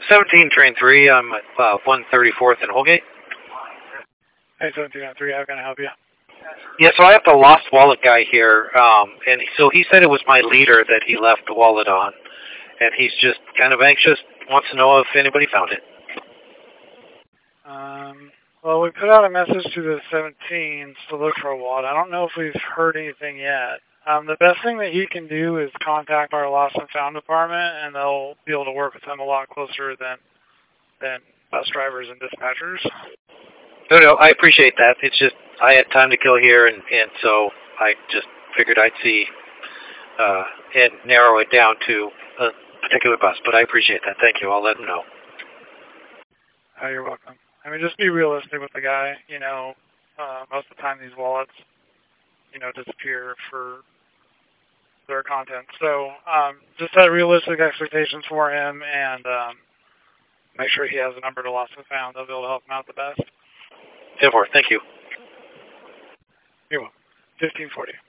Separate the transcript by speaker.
Speaker 1: 17 Train 3, I'm at 134th and Holgate.
Speaker 2: Hey, 1703, how can I help you?
Speaker 1: Yeah, so I have the lost wallet guy here, and so he said it was my leader that he left the wallet on, and he's just kind of anxious, wants to know if anybody found it.
Speaker 2: Well, we put out a message to the 17s to look for a wallet. I don't know if we've heard anything yet. The best thing that he can do is contact our lost and found department, and they'll be able to work with him a lot closer than bus drivers and dispatchers.
Speaker 1: No, I appreciate that. It's just I had time to kill here, and so I just figured I'd see and narrow it down to a particular bus. But I appreciate that. Thank you. I'll let him know.
Speaker 2: Oh, you're welcome. I mean, just be realistic with the guy. Most of the time these wallets, disappear for their content. So just set realistic expectations for him, and make sure he has a number to lost and found. They'll be able to help him out the best.
Speaker 1: 10-4. Thank you.
Speaker 2: You're welcome. 1540.